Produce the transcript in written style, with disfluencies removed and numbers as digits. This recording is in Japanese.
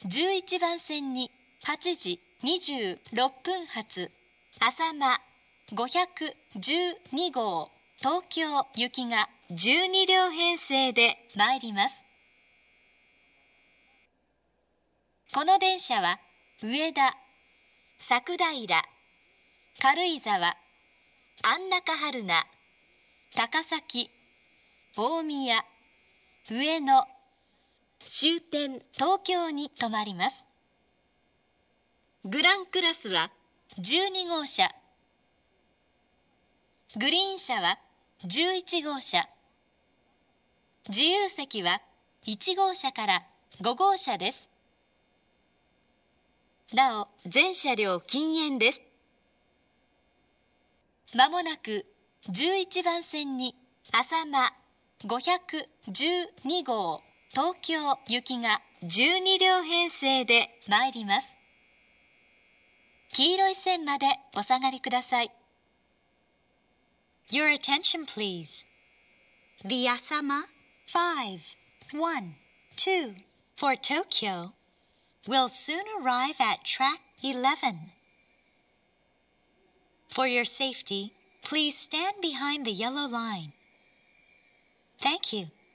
11番線に8時26分発あさま512号東京行きが12両編成で参ります。この電車は上田、佐久平、軽井沢、安中春名、高崎、大宮、上野、終点東京に停まります。グランクラスは12号車、グリーン車は11号車、自由席は1号車から5号車です。なお、全車両禁煙です。まもなく11番線にあさま512号東京行きが12両編成で参ります。黄色い線までお下がりください。Your attention please. The Asama 512 for Tokyo will soon arrive at track 11. For your safety, please stand behind the yellow line. Thank you.